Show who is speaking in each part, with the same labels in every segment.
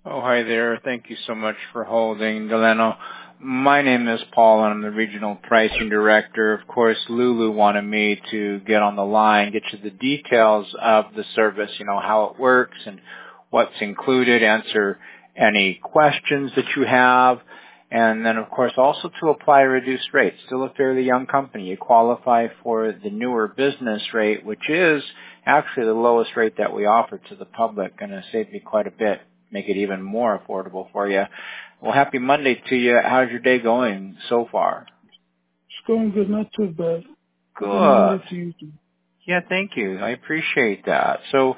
Speaker 1: Oh, hi there. Thank you so much for holding, Delano. My name is Paul, and I'm the Regional Pricing Director. Of course, Lulu wanted me to get on the line, get you the details of the service, how it works and what's included, answer any questions that you have, and then, of course, also to apply a reduced rate. Still a fairly young company. You qualify for the newer business rate, which is actually the lowest rate that we offer to the public, going to save you quite a bit, make it even more affordable for you. Well, happy Monday to you. How's your day going so far?
Speaker 2: It's going good, not too bad.
Speaker 1: Good.
Speaker 2: Happy Monday to you too.
Speaker 1: Yeah, thank you. I appreciate that. So,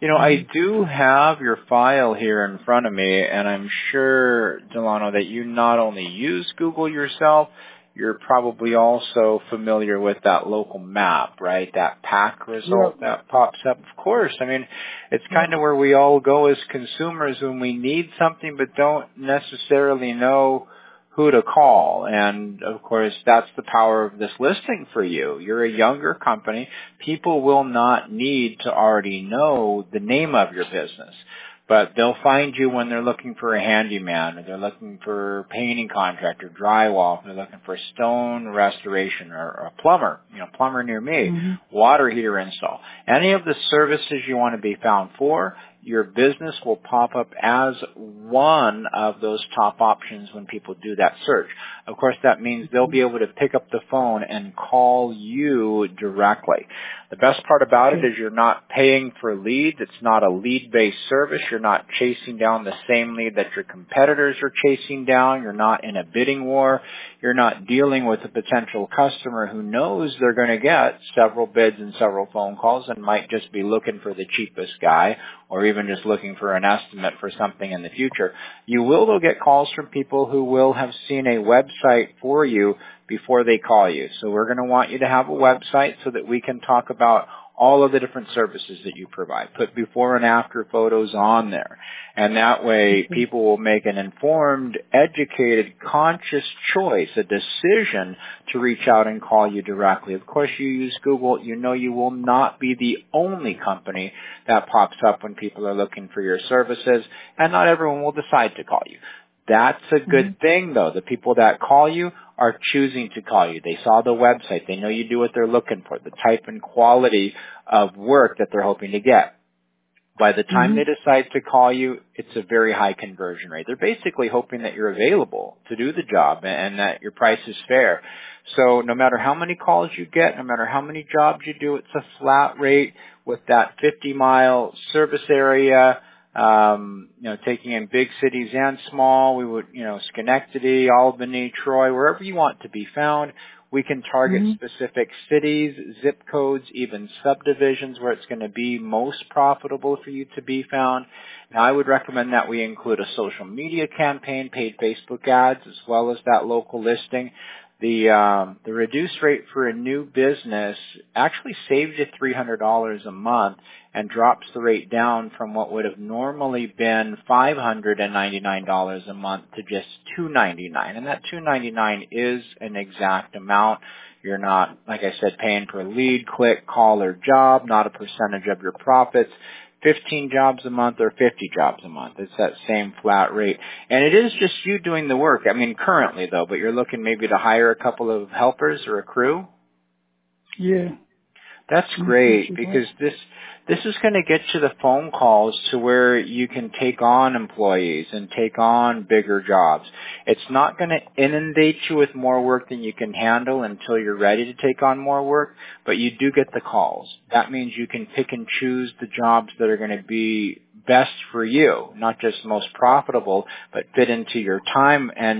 Speaker 1: I do have your file here in front of me, and I'm sure, Delano, that you not only use Google yourself, you're probably also familiar with that local map, right? That pack result that pops up. Of course. I mean, it's kind of where we all go as consumers when we need something but don't necessarily know who to call. And of course, that's the power of this listing for you. You're a younger company. People will not need to already know the name of your business, but they'll find you when they're looking for a handyman, or they're looking for a painting contractor, drywall, if they're looking for stone restoration, or a plumber, plumber near me, water heater install. Any of the services you want to be found for, your business will pop up as one of those top options when people do that search. Of course, that means they'll be able to pick up the phone and call you directly. The best part about it is you're not paying for leads. It's not a lead-based service. You're not chasing down the same lead that your competitors are chasing down. You're not in a bidding war. You're not dealing with a potential customer who knows they're going to get several bids and several phone calls and might just be looking for the cheapest guy, or even just looking for an estimate for something in the future. You will, though, get calls from people who will have seen a website for you before they call you. So we're going to want you to have a website so that we can talk about all of the different services that you provide. Put before and after photos on there. And that way people will make an informed, educated, conscious choice, a decision to reach out and call you directly. Of course, you use Google. You know you will not be the only company that pops up when people are looking for your services, and not everyone will decide to call you. That's a good thing, though. The people that call you are choosing to call you. They saw the website. They know you do what they're looking for, the type and quality of work that they're hoping to get. By the time they decide to call you, it's a very high conversion rate. They're basically hoping that you're available to do the job and that your price is fair. So no matter how many calls you get, no matter how many jobs you do, it's a flat rate with that 50-mile service area. Taking in big cities and small, we would, Schenectady, Albany, Troy, wherever you want to be found. We can target specific cities, zip codes, even subdivisions where it's going to be most profitable for you to be found. Now, I would recommend that we include a social media campaign, paid Facebook ads, as well as that local listing. The reduced rate for a new business actually saves you $300 a month and drops the rate down from what would have normally been $599 a month to just $299. And that $299 is an exact amount. You're not, like I said, paying per lead, click, call, or job, not a percentage of your profits. 15 jobs a month or 50 jobs a month. It's that same flat rate. And it is just you doing the work. I mean, currently, though, but you're looking maybe to hire a couple of helpers or a crew?
Speaker 2: Yeah.
Speaker 1: That's great, because this is going to get you the phone calls to where you can take on employees and take on bigger jobs. It's not going to inundate you with more work than you can handle until you're ready to take on more work, but you do get the calls. That means you can pick and choose the jobs that are going to be best for you, not just most profitable, but fit into your time and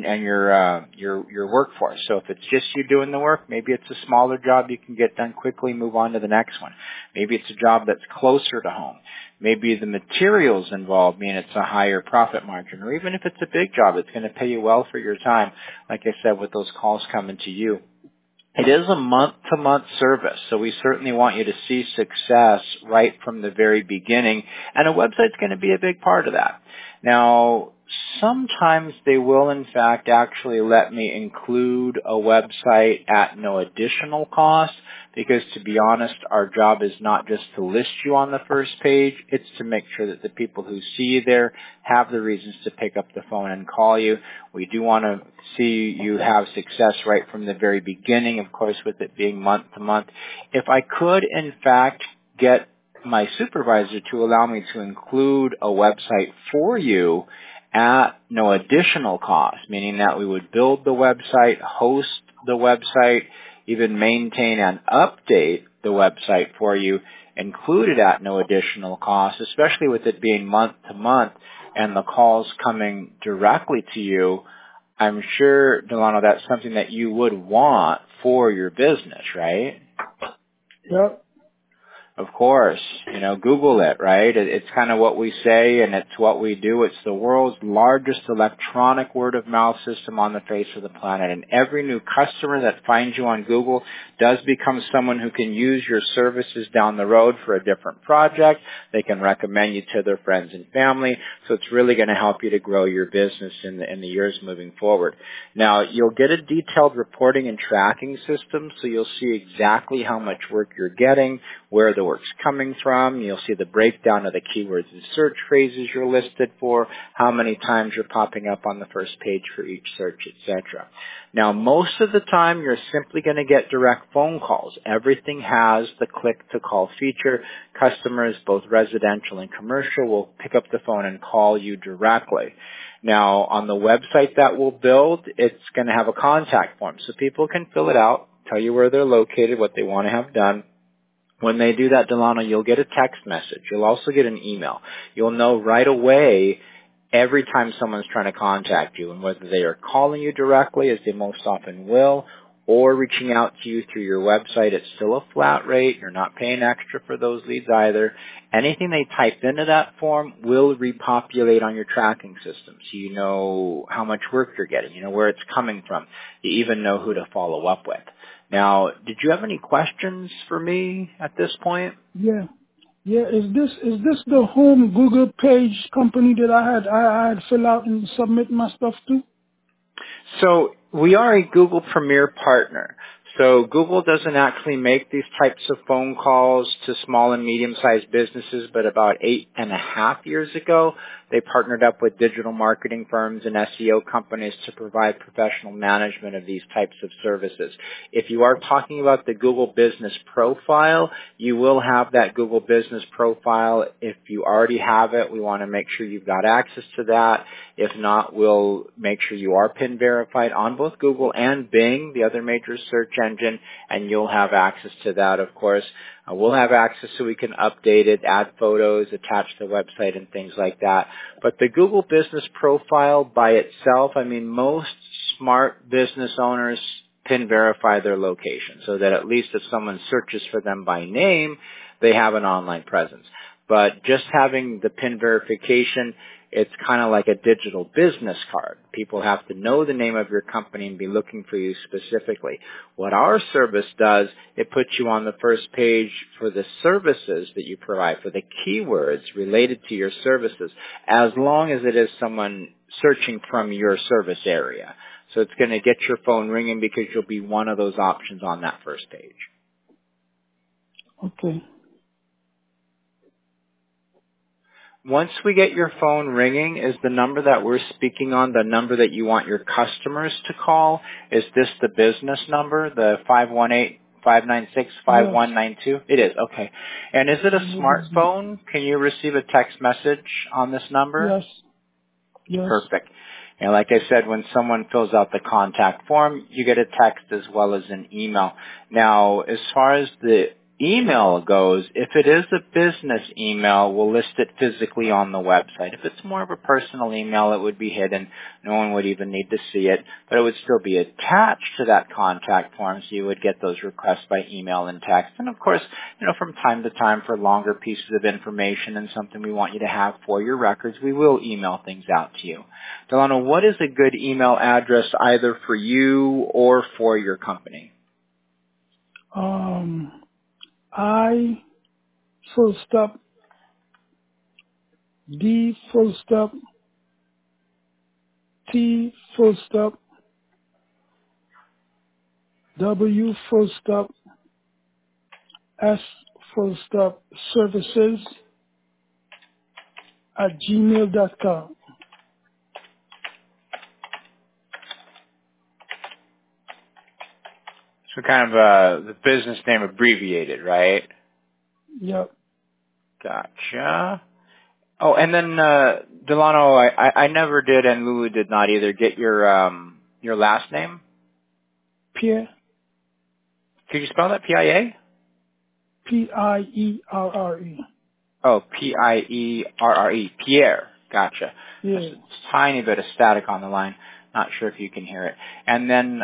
Speaker 1: your workforce. So if it's just you doing the work, maybe it's a smaller job you can get done quickly, move on to the next one. Maybe it's a job that's closer to home. Maybe the materials involved mean it's a higher profit margin, or even if it's a big job, it's going to pay you well for your time, like I said, with those calls coming to you. It is a month-to-month service, so we certainly want you to see success right from the very beginning, and a website's going to be a big part of that. Now, sometimes they will in fact actually let me include a website at no additional cost, because to be honest, our job is not just to list you on the first page, it's to make sure that the people who see you there have the reasons to pick up the phone and call you. We do want to see you have success right from the very beginning, of course, with it being month to month. If I could in fact get my supervisor to allow me to include a website for you at no additional cost, meaning that we would build the website, host the website, even maintain and update the website for you, included at no additional cost, especially with it being month to month and the calls coming directly to you. I'm sure, Delano, that's something that you would want for your business, right?
Speaker 2: Yep.
Speaker 1: Of course, Google it, right? It's kind of what we say and it's what we do. It's the world's largest electronic word of mouth system on the face of the planet. And every new customer that finds you on Google does become someone who can use your services down the road for a different project. They can recommend you to their friends and family. So it's really going to help you to grow your business in the years moving forward. Now, you'll get a detailed reporting and tracking system, so you'll see exactly how much work you're getting, where the work's coming from. You'll see the breakdown of the keywords and search phrases you're listed for, how many times you're popping up on the first page for each search, etc. Now, most of the time, you're simply going to get direct phone calls. Everything has the click-to-call feature. Customers, both residential and commercial, will pick up the phone and call you directly. Now, on the website that we'll build, it's going to have a contact form, so people can fill it out, tell you where they're located, what they want to have done. When they do that, Delano, you'll get a text message. You'll also get an email. You'll know right away every time someone's trying to contact you, and whether they are calling you directly, as they most often will, or reaching out to you through your website. It's still a flat rate. You're not paying extra for those leads either. Anything they type into that form will repopulate on your tracking system, so you know how much work you're getting, you know where it's coming from. You even know who to follow up with. Now, did you have any questions for me at this point?
Speaker 2: Yeah. Yeah. Is this the home Google page company that I had fill out and submit my stuff to?
Speaker 1: So we are a Google Premier partner. So Google doesn't actually make these types of phone calls to small and medium-sized businesses, but about 8.5 years ago, they partnered up with digital marketing firms and SEO companies to provide professional management of these types of services. If you are talking about the Google Business Profile, you will have that Google Business Profile. If you already have it, we want to make sure you've got access to that. If not, we'll make sure you are PIN verified on both Google and Bing, the other major search engine, and you'll have access to that, of course. We'll have access so we can update it, add photos, attach the website, and things like that. But the Google Business Profile by itself, I mean, most smart business owners PIN verify their location so that at least if someone searches for them by name, they have an online presence. But just having the PIN verification, it's kind of like a digital business card. People have to know the name of your company and be looking for you specifically. What our service does, it puts you on the first page for the services that you provide, for the keywords related to your services, as long as it is someone searching from your service area. So it's going to get your phone ringing because you'll be one of those options on that first page.
Speaker 2: Okay.
Speaker 1: Once we get your phone ringing, is the number that we're speaking on the number that you want your customers to call? Is this the business number, the 518-596-5192?
Speaker 2: Yes.
Speaker 1: It is, okay. And is it a smartphone? Can you receive a text message on this number?
Speaker 2: Yes. Yes.
Speaker 1: Perfect. And like I said, when someone fills out the contact form, you get a text as well as an email. Now, as far as the email goes, if it is a business email, we'll list it physically on the website. If it's more of a personal email, it would be hidden. No one would even need to see it, but it would still be attached to that contact form, so you would get those requests by email and text. And of course, from time to time for longer pieces of information and something we want you to have for your records, we will email things out to you. Delano, what is a good email address either for you or for your company?
Speaker 2: I full stop D full stop T full stop W full stop S full stop services at gmail.com.
Speaker 1: So kind of the business name abbreviated, right?
Speaker 2: Yep.
Speaker 1: Gotcha. Oh, and then Delano, I never did, and Lulu did not either, get your last name.
Speaker 2: Pierre.
Speaker 1: Could you spell that? P-I-A?
Speaker 2: P-I-E-R-R-E.
Speaker 1: Oh, P-I-E-R-R-E. Pierre. Gotcha.
Speaker 2: Yeah.
Speaker 1: There's a tiny bit of static on the line. Not sure if you can hear it. And then,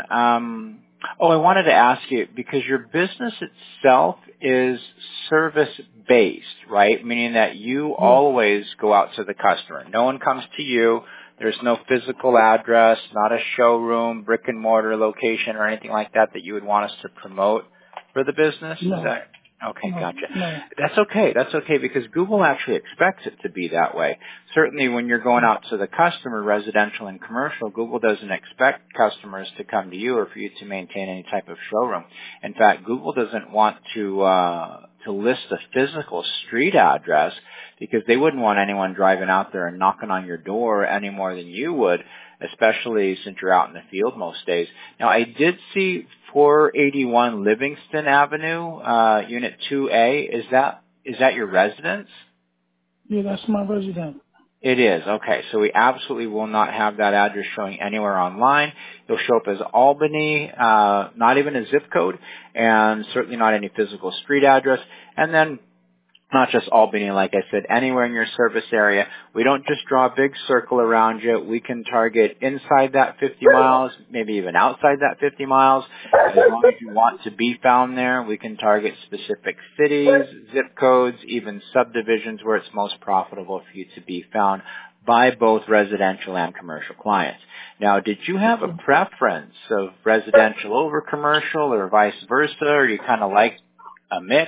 Speaker 1: I wanted to ask you, because your business itself is service-based, right? Meaning that you always go out to the customer. No one comes to you. There's no physical address, not a showroom, brick and mortar location, or anything like that you would want us to promote for the business?
Speaker 2: No.
Speaker 1: Is that okay?
Speaker 2: No.
Speaker 1: Gotcha.
Speaker 2: No.
Speaker 1: That's okay. That's okay, because Google actually expects it to be that way. Certainly when you're going out to the customer, residential and commercial, Google doesn't expect customers to come to you or for you to maintain any type of showroom. In fact, Google doesn't want to list a physical street address, because they wouldn't want anyone driving out there and knocking on your door any more than you would, especially since you're out in the field most days. Now, I did see 481 Livingston Avenue, Unit 2A. Is that your residence?
Speaker 2: Yeah, that's my resident.
Speaker 1: It is. Okay. So we absolutely will not have that address showing anywhere online. It'll show up as Albany, not even a zip code, and certainly not any physical street address. And then not just Albany, like I said, anywhere in your service area. We don't just draw a big circle around you. We can target inside that 50 miles, maybe even outside that 50 miles. As long as you want to be found there, we can target specific cities, zip codes, even subdivisions where it's most profitable for you to be found by both residential and commercial clients. Now, did you have a preference of residential over commercial or vice versa, or you kind of like a mix?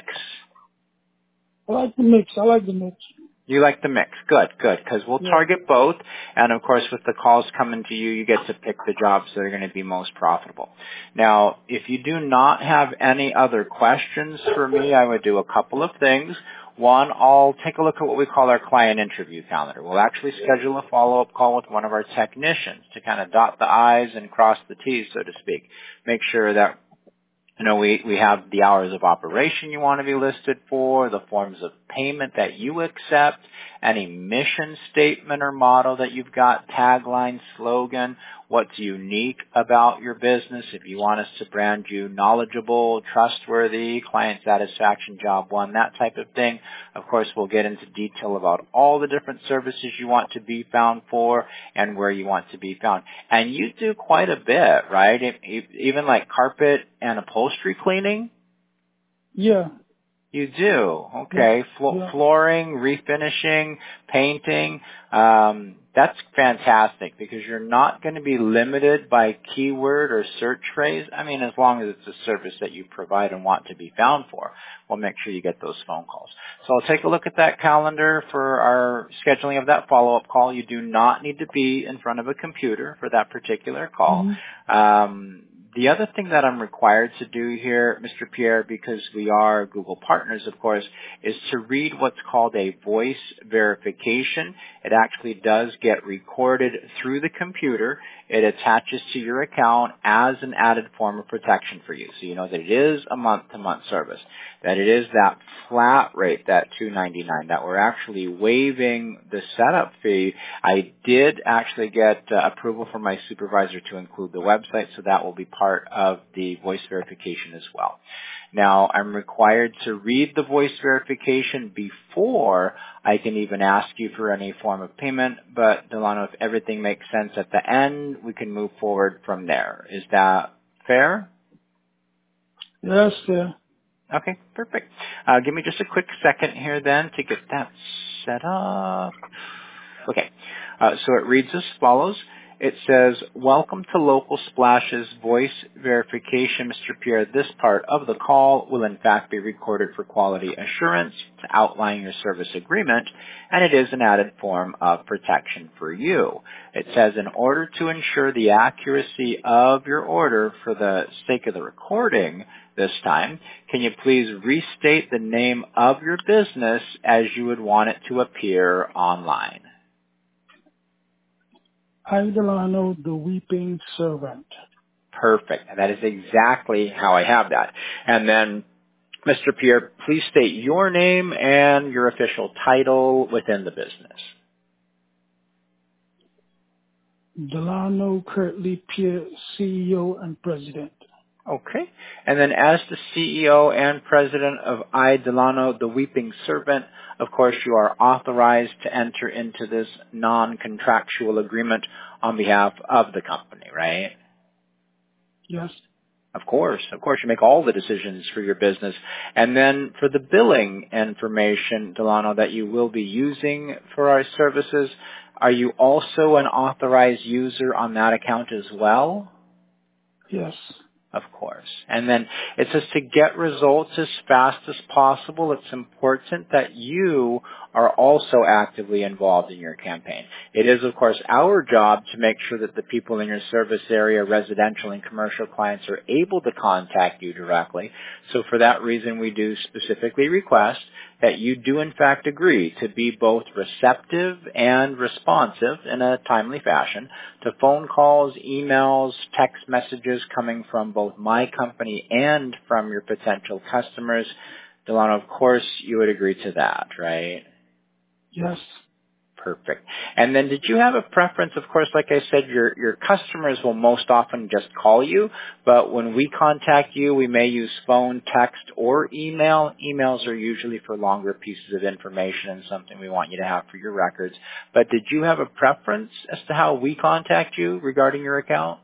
Speaker 2: I like the mix.
Speaker 1: You like the mix. Good, because we'll target both. And, of course, with the calls coming to you, you get to pick the jobs that are going to be most profitable. Now, if you do not have any other questions for me, I would do a couple of things. One, I'll take a look at what we call our client interview calendar. We'll actually schedule a follow-up call with one of our technicians to kind of dot the I's and cross the T's, so to speak. Make sure that we have the hours of operation you want to be listed for, the forms of payment that you accept, any mission statement or motto that you've got, tagline, slogan, what's unique about your business. If you want us to brand you knowledgeable, trustworthy, client satisfaction, job one, that type of thing. Of course, we'll get into detail about all the different services you want to be found for and where you want to be found. And you do quite a bit, right? Even like carpet and upholstery cleaning?
Speaker 2: Yeah.
Speaker 1: You do. Okay. Flooring, refinishing, painting. That's fantastic, because you're not going to be limited by keyword or search phrase. I mean, as long as it's a service that you provide and want to be found for, we'll make sure you get those phone calls. So I'll take a look at that calendar for our scheduling of that follow-up call. You do not need to be in front of a computer for that particular call. The other thing that I'm required to do here, Mr. Pierre, because we are Google partners, of course, is to read what's called a voice verification. It actually does get recorded through the computer. It attaches to your account as an added form of protection for you. So you know that it is a month-to-month service, that it is that flat rate, that $2.99, that we're actually waiving the setup fee. I did actually get approval from my supervisor to include the website, so that will be part of the voice verification as well. Now, I'm required to read the voice verification before I can even ask you for any form of payment, but Delano, if everything makes sense at the end, we can move forward from there. Is that fair?
Speaker 2: Yes, fair.
Speaker 1: Okay, perfect. Give me just a quick second here then to get that set up. Okay, so it reads as follows. It says, welcome to Local Splash's voice verification, Mr. Pierre. This part of the call will in fact be recorded for quality assurance to outline your service agreement, and it is an added form of protection for you. It says, in order to ensure the accuracy of your order for the sake of the recording this time, can you please restate the name of your business as you would want it to appear online?
Speaker 2: I, Delano, the weeping servant.
Speaker 1: Perfect. That is exactly how I have that. And then, Mr. Pierre, please state your name and your official title within the business.
Speaker 2: Delano Kirtley Pierre, CEO and President.
Speaker 1: Okay. And then as the CEO and President of I, Delano, the Weeping Servant, of course you are authorized to enter into this non-contractual agreement on behalf of the company, right?
Speaker 2: Yes.
Speaker 1: Of course, you make all the decisions for your business. And then for the billing information, Delano, that you will be using for our services, are you also an authorized user on that account as well?
Speaker 2: Yes.
Speaker 1: Of course. And then it says to get results as fast as possible, it's important that you are also actively involved in your campaign. It is, of course, our job to make sure that the people in your service area, residential and commercial clients, are able to contact you directly. So for that reason, we do specifically request that you do in fact agree to be both receptive and responsive in a timely fashion to phone calls, emails, text messages coming from both my company and from your potential customers. Delano, of course, you would agree to that, right?
Speaker 2: Yes.
Speaker 1: Perfect. And then did you have a preference? Of course, like I said, your customers will most often just call you, but when we contact you, we may use phone, text, or email. Emails are usually for longer pieces of information and something we want you to have for your records. But did you have a preference as to how we contact you regarding your account?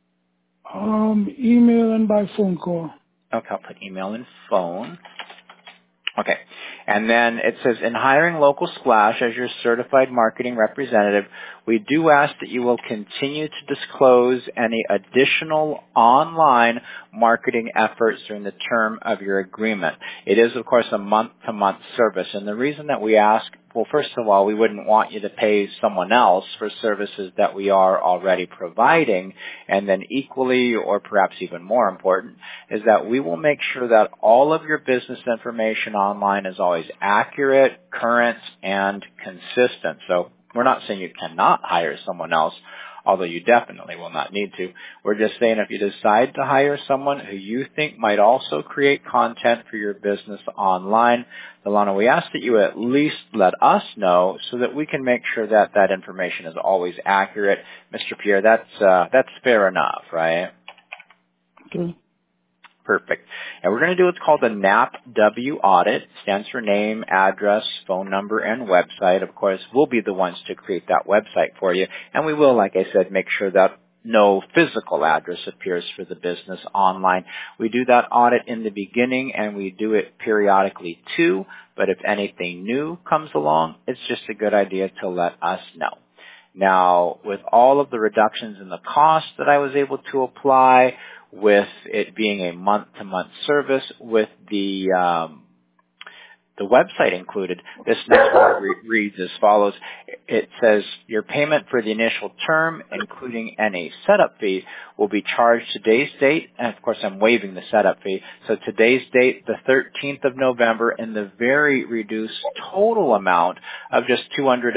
Speaker 2: Email and by phone call.
Speaker 1: Okay, I'll put email and phone. Okay. And then it says, in hiring Local Splash as your certified marketing representative, we do ask that you will continue to disclose any additional online marketing efforts during the term of your agreement. It is, of course, a month-to-month service. And the reason that we ask, well, first of all, we wouldn't want you to pay someone else for services that we are already providing. And then equally, or perhaps even more important, is that we will make sure that all of your business information online is always accurate, current, and consistent. So we're not saying you cannot hire someone else, although you definitely will not need to. We're just saying if you decide to hire someone who you think might also create content for your business online, Delano, we ask that you at least let us know so that we can make sure that that information is always accurate. Mr. Pierre, that's fair enough, right?
Speaker 2: Okay.
Speaker 1: Perfect. And we're going to do what's called a NAPW audit. It stands for name, address, phone number, and website. Of course, we'll be the ones to create that website for you. And we will, like I said, make sure that no physical address appears for the business online. We do that audit in the beginning, and we do it periodically too. But if anything new comes along, it's just a good idea to let us know. Now, with all of the reductions in the cost that I was able to apply, with it being a month-to-month service, with the website included, this next part reads as follows. It says your payment for the initial term, including any setup fee, will be charged today's date, and of course I'm waiving the setup fee. So today's date, the 13th of November, in the very reduced total amount of just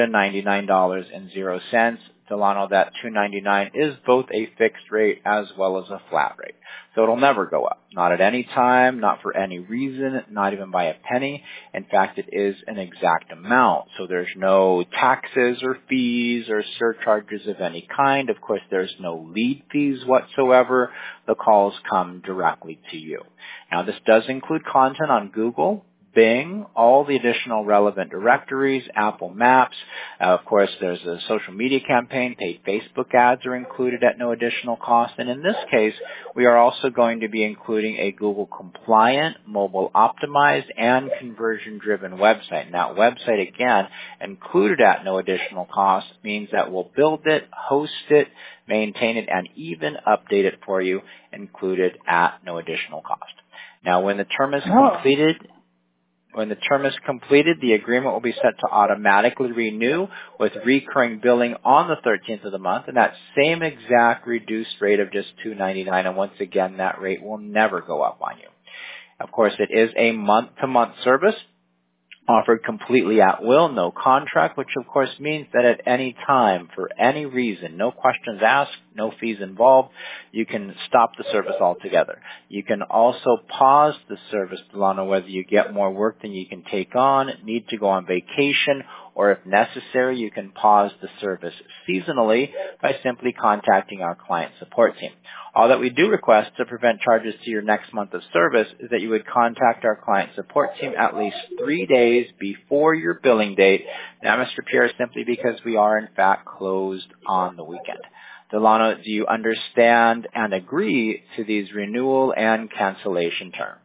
Speaker 1: $299.00. Delano, that $299 is both a fixed rate as well as a flat rate. So it'll never go up. Not at any time, not for any reason, not even by a penny. In fact, it is an exact amount. So there's no taxes or fees or surcharges of any kind. Of course, there's no lead fees whatsoever. The calls come directly to you. Now, this does include content on Google, Bing, all the additional relevant directories, Apple Maps. Of course, there's a social media campaign. Paid Facebook ads are included at no additional cost. And in this case, we are also going to be including a Google compliant, mobile optimized, and conversion driven website. And that website, again, included at no additional cost means that we'll build it, host it, maintain it, and even update it for you, included at no additional cost. Now, when the term is completed, the agreement will be set to automatically renew with recurring billing on the 13th of the month, and that same exact reduced rate of just $2.99. And once again, that rate will never go up on you. Of course, it is a month-to-month service, offered completely at will, no contract, which of course means that at any time, for any reason, no questions asked, no fees involved, you can stop the service altogether. You can also pause the service, Delano, whether you get more work than you can take on, need to go on vacation, or if necessary, you can pause the service seasonally by simply contacting our client support team. All that we do request to prevent charges to your next month of service is that you would contact our client support team at least 3 days before your billing date. Now, Mr. Pierre, simply because we are in fact closed on the weekend. Delano, do you understand and agree to these renewal and cancellation terms?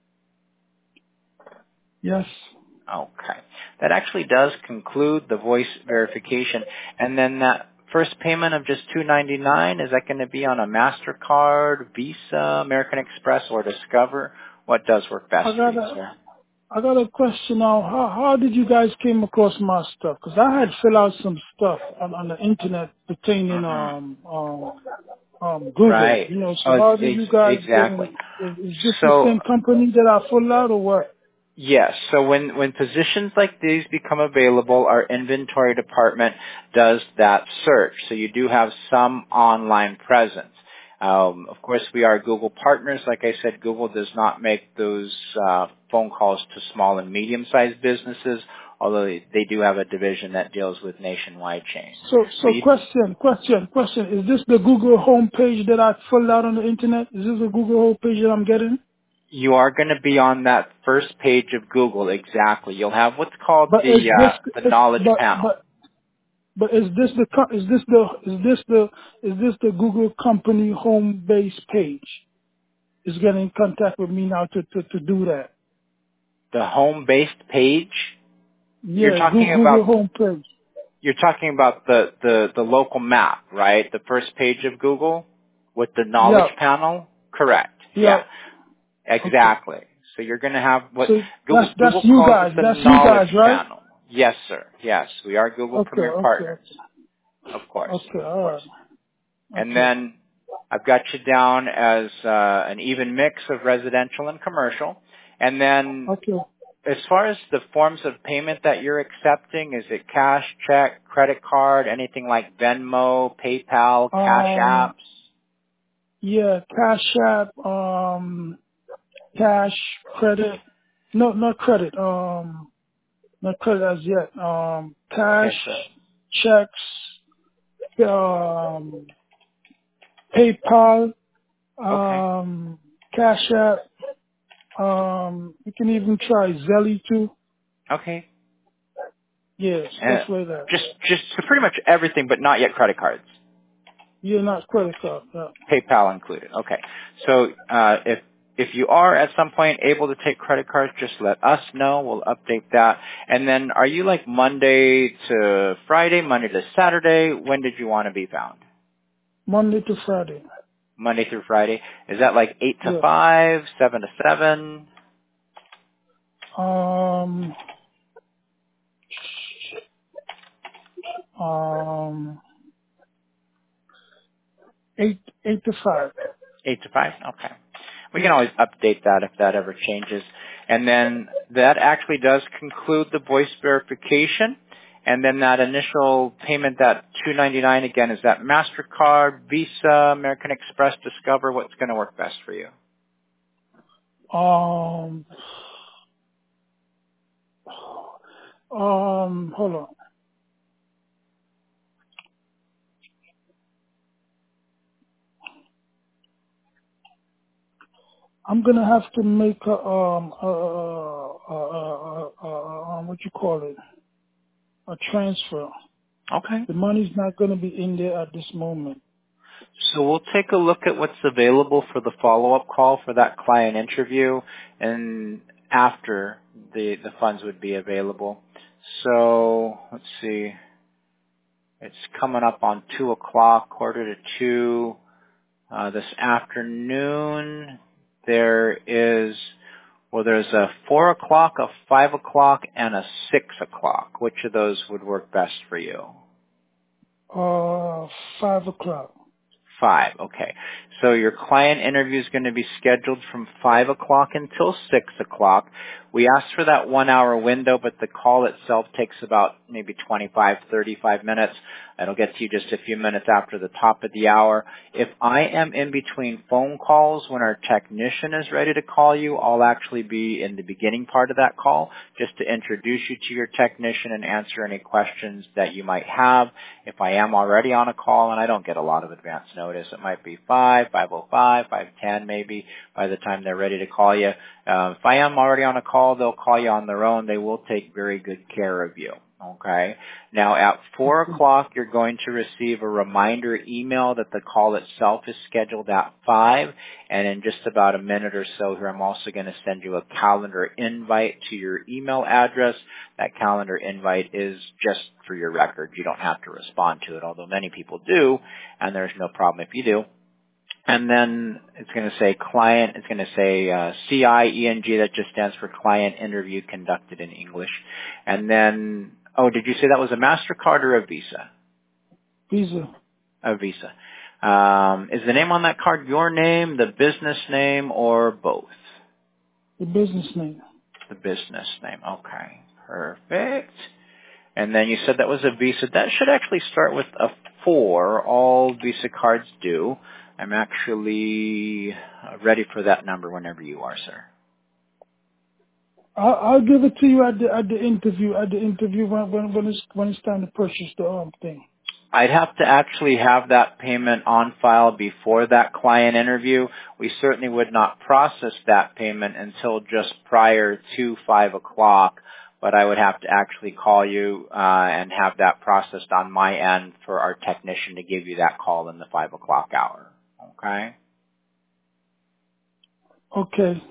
Speaker 2: Yes.
Speaker 1: Okay. That actually does conclude the voice verification. And then that first payment of just $2.99, is that going to be on a MasterCard, Visa, American Express, or Discover? What does work best for you, sir?
Speaker 2: I got a question now. How did you guys came across my stuff? Because I had fill out some stuff on the internet pertaining Google.
Speaker 1: Right.
Speaker 2: You know, so how did you guys
Speaker 1: exactly?
Speaker 2: Is this the same company that I filled out or what?
Speaker 1: Yes. So when positions like these become available, our inventory department does that search. So you do have some online presence. Of course, we are Google partners. Like I said, Google does not make those phone calls to small and medium-sized businesses, although they do have a division that deals with nationwide chains.
Speaker 2: So question. Is this the Google homepage that I filled out on the internet? Is this the Google homepage that I'm getting?
Speaker 1: You are going to be on that first page of Google, exactly. You'll have what's called the knowledge panel.
Speaker 2: But is this the Google company home base page? Is getting in contact with me now to do that.
Speaker 1: The home based page?
Speaker 2: Yeah,
Speaker 1: you're talking
Speaker 2: Google home page.
Speaker 1: You're talking about the local map, right? The first page of Google with the knowledge panel? Correct. Yeah. Exactly. Okay. So you're going to have what Google calls the knowledge panel. Yes, sir. Yes, we are Google Premier Partners. Of course.
Speaker 2: Okay, all right.
Speaker 1: And then I've got you down as an even mix of residential and commercial. And then as far as the forms of payment that you're accepting, is it cash, check, credit card, anything like Venmo, PayPal, Cash Apps?
Speaker 2: Yeah, Cash App, cash, credit. No, not credit. Not credit as yet. Cash, checks, PayPal, Cash App. You can even try Zelly too.
Speaker 1: Okay.
Speaker 2: Yes, that's way that.
Speaker 1: Just so pretty much everything, but not yet credit cards.
Speaker 2: Yeah, not credit card. Yeah.
Speaker 1: PayPal included. Okay. So if you are at some point able to take credit cards, just let us know. We'll update that. And then are you like Monday to Friday, Monday to Saturday? When did you want to be found?
Speaker 2: Monday to Friday.
Speaker 1: Monday through Friday. Is that like 8 to 5, 7 to 7?
Speaker 2: 8 to 5.
Speaker 1: 8 to 5? Okay. We can always update that if that ever changes. And then that actually does conclude the voice verification. And then that initial payment, that $2.99 again, is that MasterCard, Visa, American Express, Discover? What's going to work best for you?
Speaker 2: Hold on. I'm gonna have to make a what you call it, a transfer.
Speaker 1: Okay.
Speaker 2: The money's not going to be in there at this moment.
Speaker 1: So we'll take a look at what's available for the follow-up call for that client interview and after the funds would be available. So let's see. It's coming up on 2 o'clock, 1:45. This afternoon there's a 4 o'clock, a 5 o'clock, and a 6 o'clock. Which of those would work best for you?
Speaker 2: 5 o'clock.
Speaker 1: 5, okay. So your client interview is going to be scheduled from 5 o'clock until 6 o'clock. We asked for that 1 hour window, but the call itself takes about maybe 25, 35 minutes. It'll get to you just a few minutes after the top of the hour. If I am in between phone calls when our technician is ready to call you, I'll actually be in the beginning part of that call just to introduce you to your technician and answer any questions that you might have. If I am already on a call, and I don't get a lot of advance notice, it might be 5:05, 5:10 maybe by the time they're ready to call you. If I am already on a call, they'll call you on their own. They will take very good care of you. Okay. Now at 4 o'clock, you're going to receive a reminder email that the call itself is scheduled at 5. And in just about a minute or so here, I'm also going to send you a calendar invite to your email address. That calendar invite is just for your record. You don't have to respond to it, although many people do, and there's no problem if you do. And then it's going to say client, it's going to say CIENG, that just stands for client interview conducted in English. And then, did you say that was a MasterCard or a Visa?
Speaker 2: Visa.
Speaker 1: A Visa. Is the name on that card your name, the business name, or both?
Speaker 2: The business name.
Speaker 1: The business name. Okay. Perfect. And then you said that was a Visa. That should actually start with a 4. All Visa cards do. I'm actually ready for that number whenever you are, sir.
Speaker 2: I'll give it to you at the interview. At the interview when it's time to purchase the thing.
Speaker 1: I'd have to actually have that payment on file before that client interview. We certainly would not process that payment until just prior to 5 o'clock, but I would have to actually call you and have that processed on my end for our technician to give you that call in the 5 o'clock hour. Okay?
Speaker 2: Okay.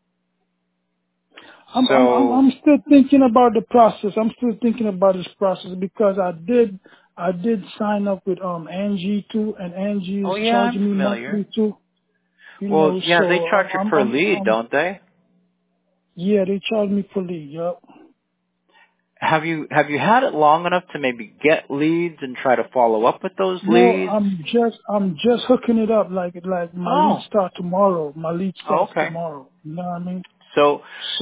Speaker 2: I'm still thinking about the process. I'm still thinking about this process because I did sign up with Angie too, and Angie is charging me monthly too.
Speaker 1: They charge you per lead, don't they?
Speaker 2: Yeah, they charge me per lead. Yep.
Speaker 1: Have you had it long enough to maybe get leads and try to follow up with those leads?
Speaker 2: No, I'm just hooking it up. Like my leads start tomorrow. My lead starts tomorrow. You know what I mean?
Speaker 1: So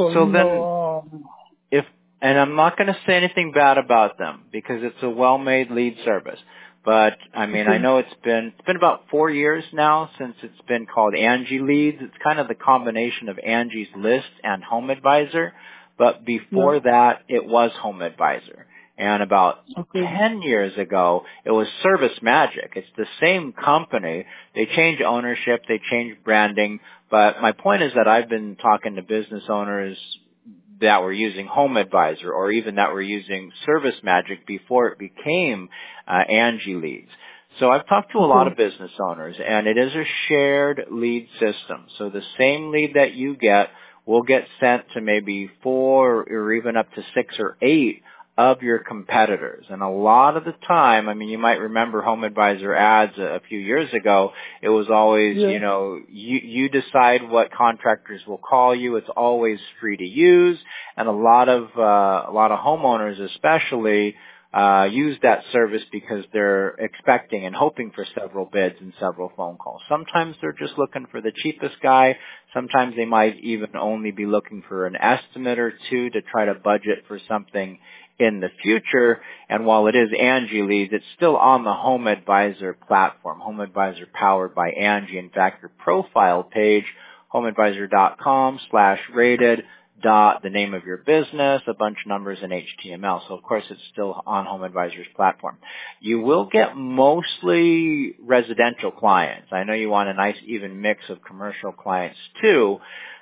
Speaker 1: and I'm not going to say anything bad about them because it's a well-made lead service. But I mean, I know it's been about 4 years now since it's been called Angie Leads. It's kind of the combination of Angie's List and Home Advisor. But before that, it was Home Advisor. And about 10 years ago, it was Service Magic. It's the same company. They changed ownership, they changed branding. But my point is that I've been talking to business owners that were using Home Advisor or even that were using Service Magic before it became Angie Leads. So I've talked to a lot of business owners, and it is a shared lead system. So the same lead that you get will get sent to maybe 4 or even up to 6 or 8 of your competitors. And a lot of the time, I mean, you might remember Home Advisor ads a few years ago. It was always, you decide what contractors will call you. It's always free to use. And a lot of homeowners especially use that service because they're expecting and hoping for several bids and several phone calls. Sometimes they're just looking for the cheapest guy. Sometimes they might even only be looking for an estimate or two to try to budget for something in the future. And while it is Angie Leads, it's still on the Home Advisor platform, Home Advisor powered by Angie. In fact, your profile page, homeadvisor.com/rated, the name of your business, a bunch of numbers in HTML. So of course it's still on Home Advisor's platform. You will get mostly residential clients. I know you want a nice even mix of commercial clients too.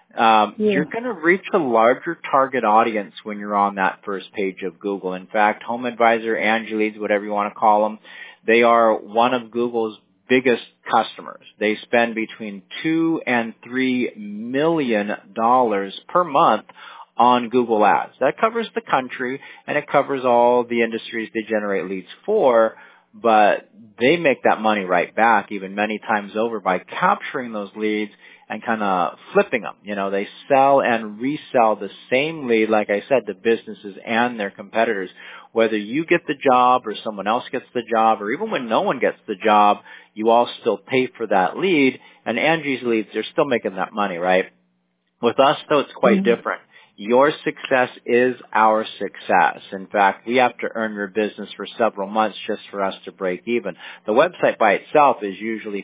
Speaker 1: You're going to reach a larger target audience when you're on that first page of Google. In fact, Home Advisor, Angie Leads, whatever you want to call them, they are one of Google's biggest customers. They spend between $2 and $3 million per month on Google Ads. That covers the country, and it covers all the industries they generate leads for, but they make that money right back, even many times over, by capturing those leads and kind of flipping them. You know, they sell and resell the same lead, like I said, to businesses and their competitors. Whether you get the job or someone else gets the job, or even when no one gets the job, you all still pay for that lead, and Angie's Leads, they're still making that money, right? With us, though, it's quite different. Your success is our success. In fact, we have to earn your business for several months just for us to break even. The website by itself is usually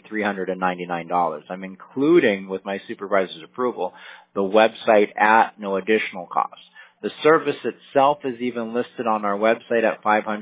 Speaker 1: $399. I'm including, with my supervisor's approval, the website at no additional cost. The service itself is even listed on our website at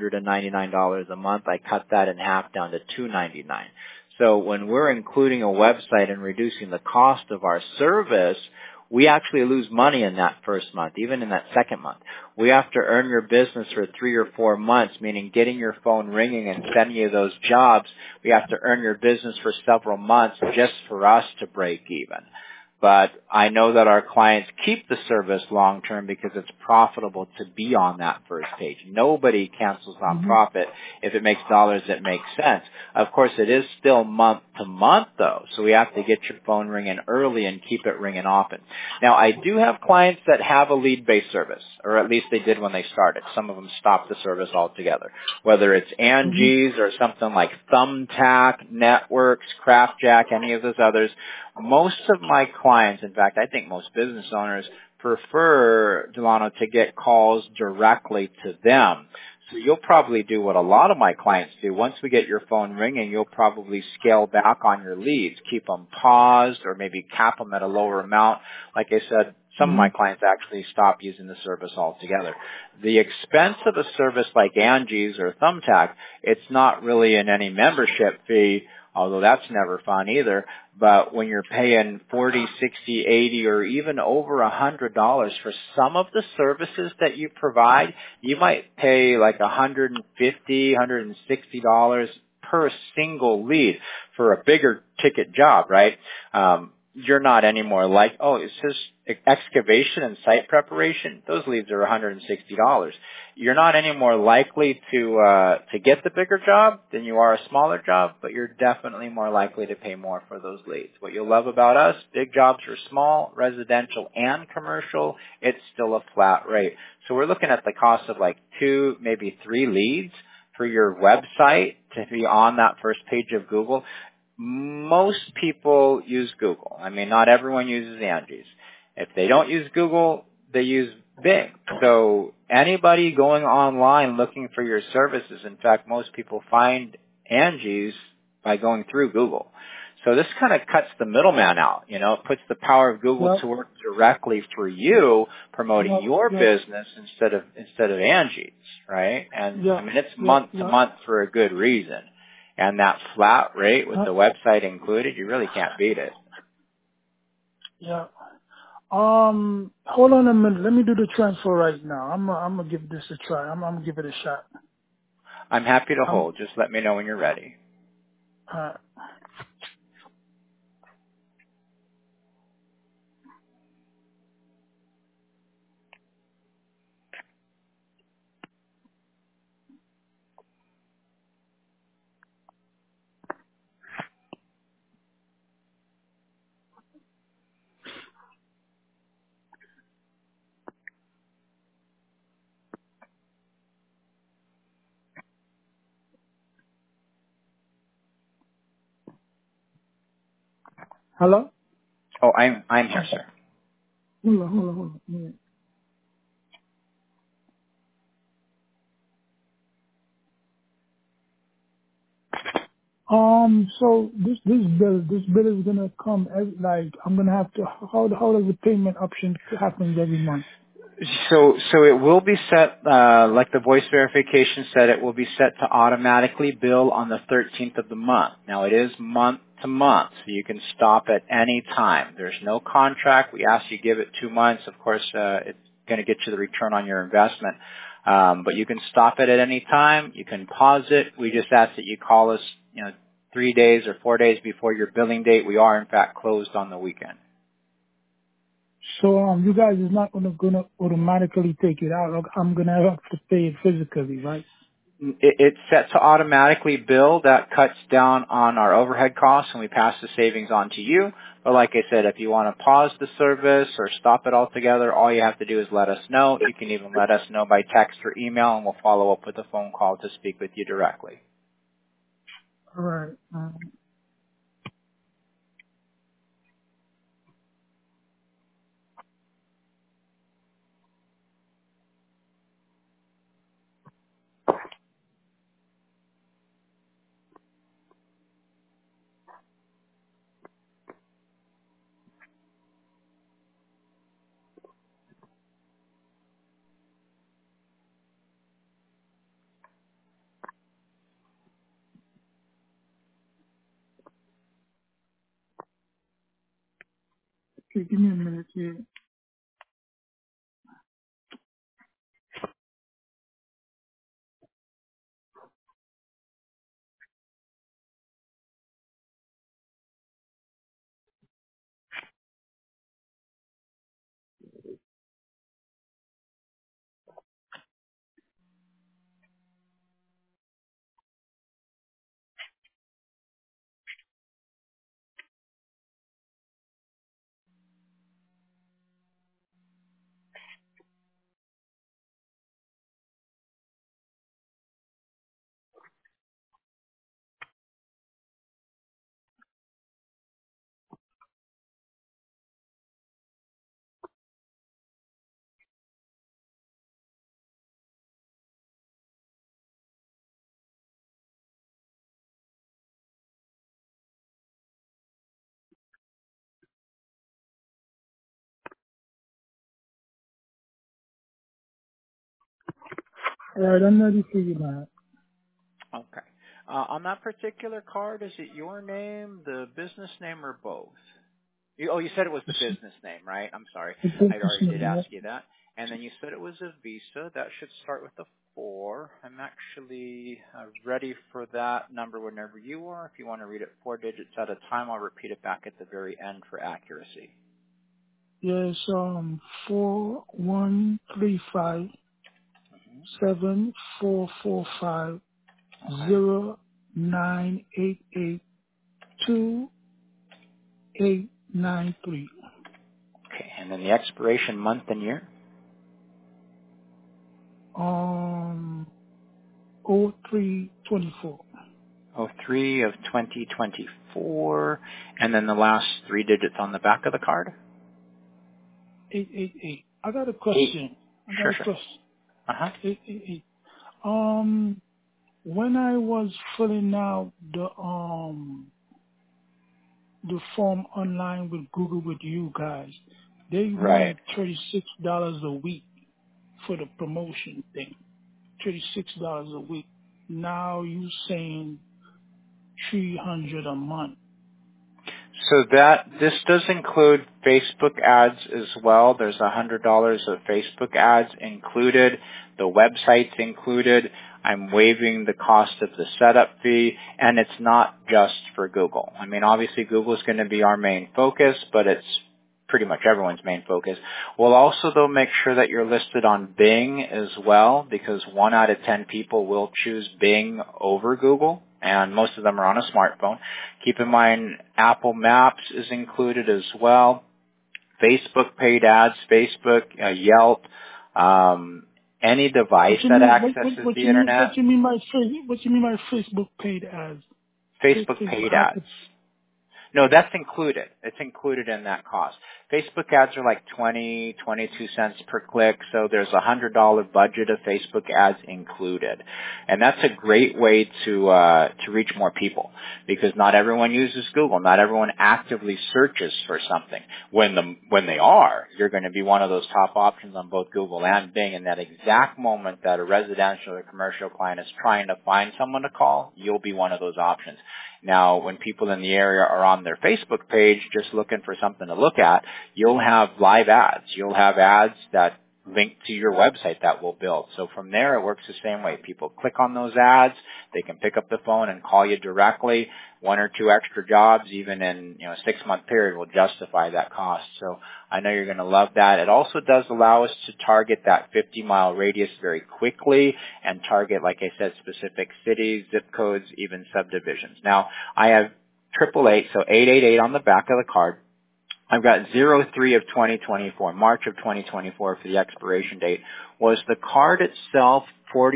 Speaker 1: $599 a month. I cut that in half down to $299. So when we're including a website and reducing the cost of our service, we actually lose money in that first month, even in that second month. We have to earn your business for 3 or 4 months, meaning getting your phone ringing and sending you those jobs. We have to earn your business for several months just for us to break even. But I know that our clients keep the service long term because it's profitable to be on that first page. Nobody cancels on profit. If it makes dollars, it makes sense. Of course, it is still month to month though, so we have to get your phone ringing early and keep it ringing often. Now, I do have clients that have a lead-based service, or at least they did when they started. Some of them stopped the service altogether. Whether it's Angie's or something like Thumbtack, Networks, Craftjack, any of those others, most of my clients, in fact, I think most business owners prefer, Delano, to get calls directly to them. So you'll probably do what a lot of my clients do. Once we get your phone ringing, you'll probably scale back on your leads, keep them paused, or maybe cap them at a lower amount. Like I said, some of my clients actually stop using the service altogether. The expense of a service like Angie's or Thumbtack, it's not really in any membership fee, although that's never fun either. But when you're paying $40, $60, $80, or even over $100 for some of the services that you provide, you might pay like $150, $160 per single lead for a bigger ticket job, right? You're not anymore like, oh, it's just excavation and site preparation. Those leads are $160. You're not any more likely to get the bigger job than you are a smaller job, but you're definitely more likely to pay more for those leads. What you'll love about us, big jobs or small, residential and commercial, it's still a flat rate. So we're looking at the cost of like 2, maybe 3 leads for your website to be on that first page of Google. Most people use Google. I mean, not everyone uses Angie's. If they don't use Google, they use Bing. So anybody going online looking for your services, in fact, most people find Angie's by going through Google. So this kind of cuts the middleman out, you know, it puts the power of Google to work directly for you, promoting your business instead of Angie's, right? And I mean, it's month to month for a good reason. And that flat rate with the website included, you really can't beat it.
Speaker 2: Yeah. Hold on a minute. Let me do the transfer right now. I'm gonna give this a try. I'm gonna give it a shot.
Speaker 1: I'm happy to hold. Just let me know when you're ready.
Speaker 2: Hello?
Speaker 1: Oh, I'm here, sir.
Speaker 2: Hold on. So this bill is gonna come I'm gonna have to. How does the payment option happen every month?
Speaker 1: So it will be set, like the voice verification said, it will be set to automatically bill on the 13th of the month. Now it is month a month. So you can stop at any time. There's no contract. We ask you give it 2 months. Of course, it's going to get you the return on your investment. But you can stop it at any time. You can pause it. We just ask that you call us, 3 days or 4 days before your billing date. We are in fact closed on the weekend.
Speaker 2: So you guys is not gonna automatically take it out. I'm gonna have to pay it physically, right?
Speaker 1: It's set to automatically bill. That cuts down on our overhead costs, and we pass the savings on to you. But like I said, if you want to pause the service or stop it altogether, all you have to do is let us know. You can even let us know by text or email, and we'll follow up with a phone call to speak with you directly.
Speaker 2: All right. Okay, give me a minute here. All right, I'm ready for you, man.
Speaker 1: Okay. On that particular card, is it your name, the business name, or both? You said it was the business name, right? I'm sorry. I already did ask you that. And then you said it was a Visa. That should start with a 4. I'm actually ready for that number whenever you are. If you want to read it 4 digits at a time, I'll repeat it back at the very end for accuracy.
Speaker 2: Yes, 4135 7445 0988 2893.
Speaker 1: Okay, and then the expiration month and year?
Speaker 2: 0324.
Speaker 1: 03 of 2024. And then the last 3 digits on the back of the card?
Speaker 2: 888. I got a question.
Speaker 1: Sure.
Speaker 2: 888. When I was filling out the form online with Google with you guys, they wanted $36 a week for the promotion thing. $36 a week. Now you saying $300 a month.
Speaker 1: So this does include Facebook ads as well. There's $100 of Facebook ads included. The website's included. I'm waiving the cost of the setup fee, and it's not just for Google. I mean, obviously Google's going to be our main focus, but it's pretty much everyone's main focus. We'll also, though, make sure that you're listed on Bing as well, because 1 out of 10 people will choose Bing over Google, and most of them are on a smartphone. Keep in mind, Apple Maps is included as well. Facebook paid ads, Facebook, Yelp, any device that accesses the internet.
Speaker 2: What you mean by Facebook paid ads?
Speaker 1: Facebook paid ads. No, that's included. It's included in that cost. Facebook ads are like 22 cents per click, so there's a $100 budget of Facebook ads included. And that's a great way to reach more people, because not everyone uses Google. Not everyone actively searches for something. When they are, you're going to be one of those top options on both Google and Bing. In that exact moment that a residential or commercial client is trying to find someone to call, you'll be one of those options. Now, when people in the area are on their Facebook page just looking for something to look at, you'll have live ads. You'll have ads that link to your website that will build. So from there, it works the same way. People click on those ads. They can pick up the phone and call you directly. 1 or 2 extra jobs, even in a 6-month period, will justify that cost. So I know you're going to love that. It also does allow us to target that 50-mile radius very quickly and target, like I said, specific cities, zip codes, even subdivisions. Now, I have 888, so 888 on the back of the card. I've got 03 of 2024, March of 2024 for the expiration date. Was the card itself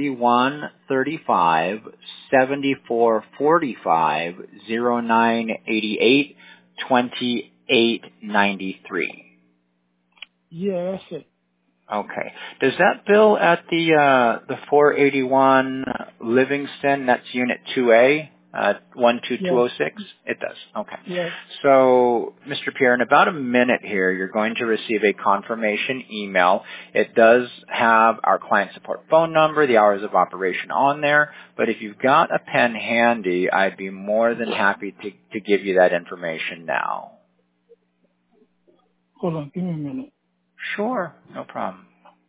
Speaker 1: 4135 7445 0988 2893?
Speaker 2: Yeah, that's it.
Speaker 1: Okay. Does that bill at the 481 Livingston, that's Unit 2A, 12206? Yes. It does. Okay.
Speaker 2: Yes.
Speaker 1: So, Mr. Pierre, in about a minute here, you're going to receive a confirmation email. It does have our client support phone number, the hours of operation on there, but if you've got a pen handy, I'd be more than happy to give you that information now.
Speaker 2: Hold on, give me a minute.
Speaker 1: Sure, no problem.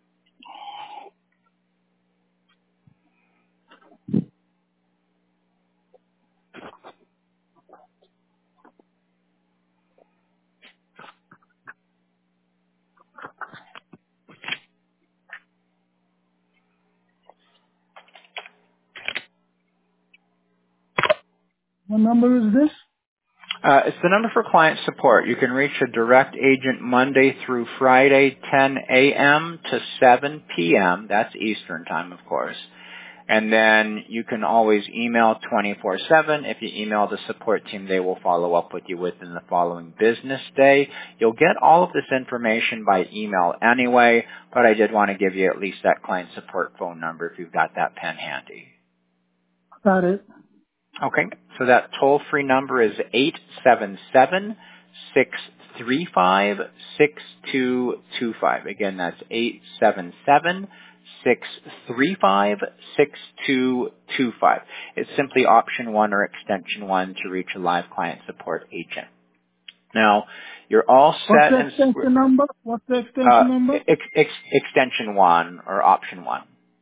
Speaker 2: What number is this?
Speaker 1: It's the number for client support. You can reach a direct agent Monday through Friday, 10 a.m. to 7 p.m. That's Eastern time, of course. And then you can always email 24/7. If you email the support team, they will follow up with you within the following business day. You'll get all of this information by email anyway, but I did want to give you at least that client support phone number if you've got that pen handy.
Speaker 2: Got it.
Speaker 1: Okay, so that toll-free number is 877-635-6225. Again, that's 877-635-6225. It's simply option 1 or extension 1 to reach a live client support agent. Now, you're all set.
Speaker 2: What's the extension number? What's the extension number?
Speaker 1: Extension 1 or option 1.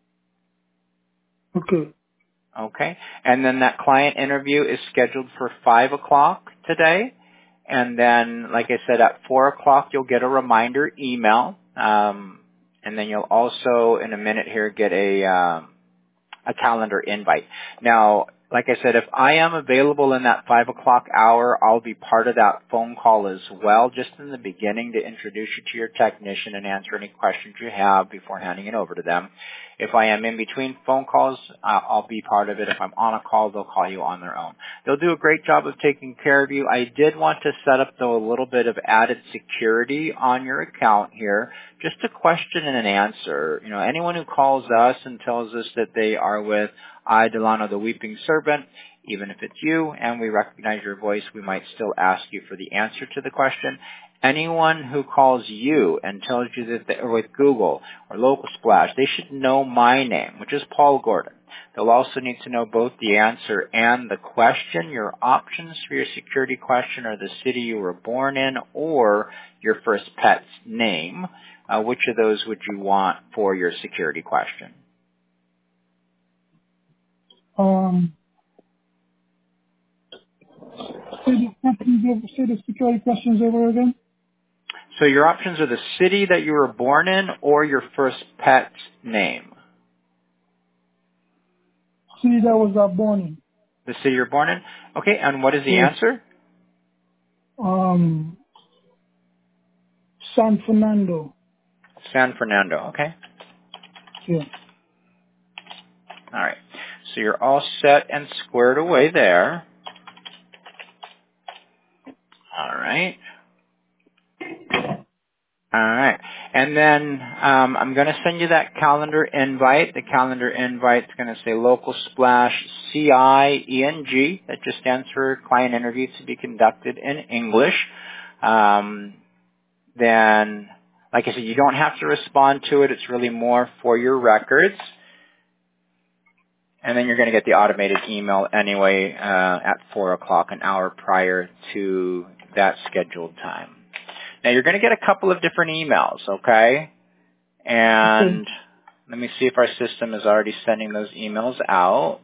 Speaker 2: Okay.
Speaker 1: Okay. And then that client interview is scheduled for 5 o'clock today. And then, like I said, at 4 o'clock, you'll get a reminder email. And then you'll also, in a minute here, get a calendar invite. Now, like I said, if I am available in that 5 o'clock hour, I'll be part of that phone call as well, just in the beginning to introduce you to your technician and answer any questions you have before handing it over to them. If I am in between phone calls, I'll be part of it. If I'm on a call, they'll call you on their own. They'll do a great job of taking care of you. I did want to set up, though, a little bit of added security on your account here. Just a question and an answer. You know, anyone who calls us and tells us that they are with I, Delano the Weeping Serpent, even if it's you and we recognize your voice, we might still ask you for the answer to the question. Anyone who calls you and tells you that they're with Google or Local Splash, they should know my name, which is Paul Gordon. They'll also need to know both the answer and the question. Your options for your security question are the city you were born in or your first pet's name. Which of those would you want for your security question?
Speaker 2: Say the security questions over again.
Speaker 1: So your options are the city that you were born in or your first pet's name.
Speaker 2: City that was born in.
Speaker 1: The city you're born in? Okay, and what is the answer?
Speaker 2: San Fernando.
Speaker 1: San Fernando, okay.
Speaker 2: Yeah.
Speaker 1: All right. So you're all set and squared away there. right. All right. And then I'm going to send you that calendar invite. The calendar invite's going to say Local Splash CIENG. That just stands for Client Interview to be conducted in English. Then, like I said, you don't have to respond to it. It's really more for your records. And then you're going to get the automated email anyway at 4 o'clock, an hour prior to that scheduled time. Now, you're going to get a couple of different emails, okay? And let me see if our system is already sending those emails out.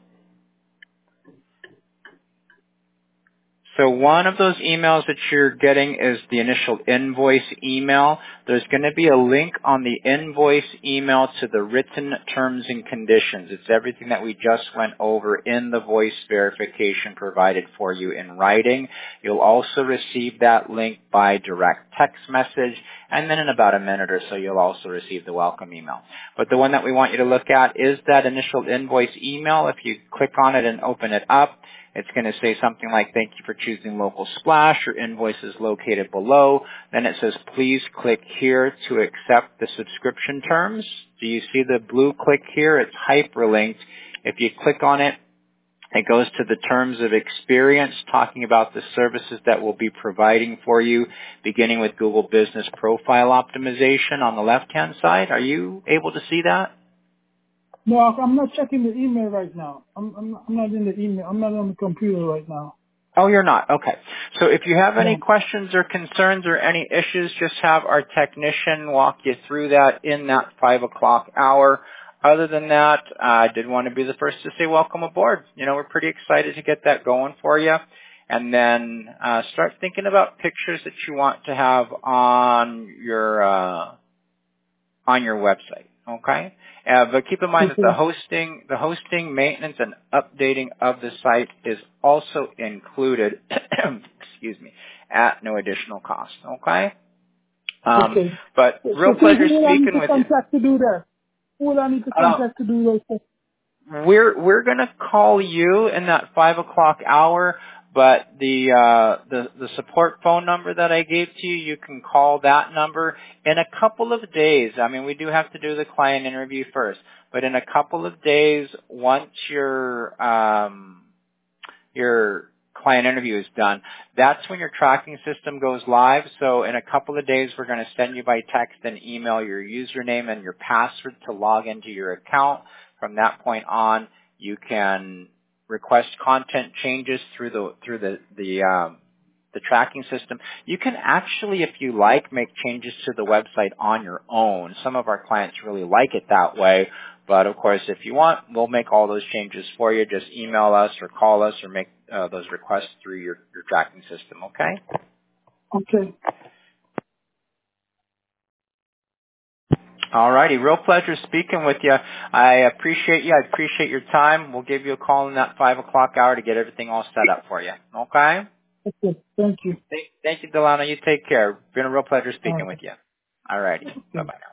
Speaker 1: So one of those emails that you're getting is the initial invoice email. There's going to be a link on the invoice email to the written terms and conditions. It's everything that we just went over in the voice verification provided for you in writing. You'll also receive that link by direct text message, and then in about a minute or so you'll also receive the welcome email. But the one that we want you to look at is that initial invoice email. If you click on it and open it up, it's going to say something like, thank you for choosing Local Splash. Your invoice is located below. Then it says, please click here to accept the subscription terms. Do you see the blue click here? It's hyperlinked. If you click on it, it goes to the terms of experience, talking about the services that we'll be providing for you, beginning with Google Business Profile Optimization on the left-hand side. Are you able to see that?
Speaker 2: No, I'm not checking the email right now. I'm not in the email. I'm not on the computer right now.
Speaker 1: Oh, you're not? Okay. So if you have any questions or concerns or any issues, just have our technician walk you through that in that 5 o'clock hour. Other than that, I did want to be the first to say welcome aboard. You know, we're pretty excited to get that going for you. And then start thinking about pictures that you want to have on your website. Okay? But keep in mind that the hosting, maintenance, and updating of the site is also included, excuse me, at no additional cost. Okay? But real pleasure speaking with you.
Speaker 2: To do that? Who will I need to contact to do those things?
Speaker 1: We're going to call you in that 5 o'clock hour. But the support phone number that I gave to you, you can call that number in a couple of days. I mean, we do have to do the client interview first, but in a couple of days, once your client interview is done, that's when your tracking system goes live. So in a couple of days, we're going to send you by text and email your username and your password to log into your account. From that point on, you can request content changes through the tracking system. You can actually, if you like, make changes to the website on your own. Some of our clients really like it that way. But of course, if you want, we'll make all those changes for you. Just email us or call us or make those requests through your tracking system. Okay?
Speaker 2: Okay.
Speaker 1: All righty. Real pleasure speaking with you. I appreciate you. I appreciate your time. We'll give you a call in that 5 o'clock hour to get everything all set up for you. Okay?
Speaker 2: Okay. Thank you.
Speaker 1: Thank you, Delano. You take care. Been a real pleasure speaking with you. All righty. Bye-bye now.